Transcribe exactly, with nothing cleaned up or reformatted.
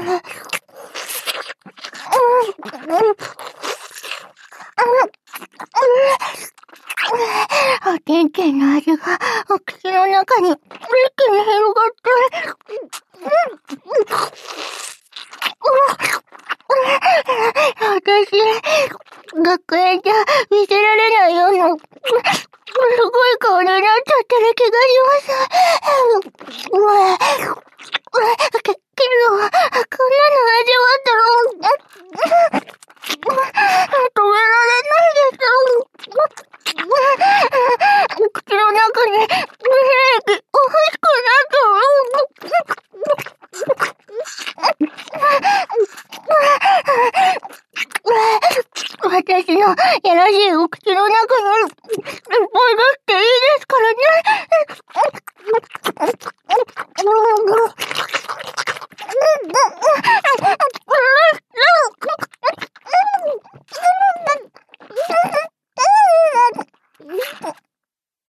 おてんてんの味がお口の中に一気に広がって、私、学園じゃ見せられないような、すごい顔になっちゃってる気がします。うわ、け、けど、こんなの味わったら、止められないです。口の中に、精液、欲しくなって、私のやらしいお口の中に、いっぱい出していいですからね。